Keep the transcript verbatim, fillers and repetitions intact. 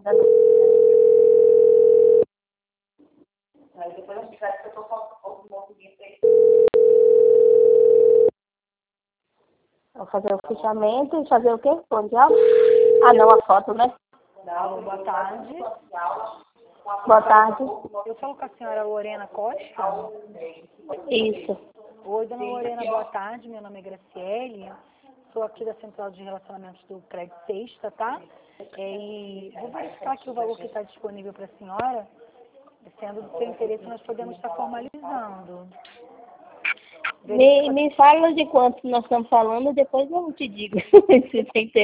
Aí depois a gente vai que eu tô com o movimento aí. Vou fazer o fichamento e fazer o quê? Bom dia? Ah, não, a foto, né? Alô, boa tarde. Boa tarde. Eu falo com a senhora Lorena Costa. Isso. Oi, dona Lorena, boa tarde. Meu nome é Graciele. Sou aqui da Central de Relacionamentos do Crédito Sexta, tá? É, e vou verificar aqui o valor que está disponível para a senhora. Sendo do seu interesse, nós podemos estar formalizando. Me, me fala de quanto nós estamos falando, depois eu te digo se tem interesse.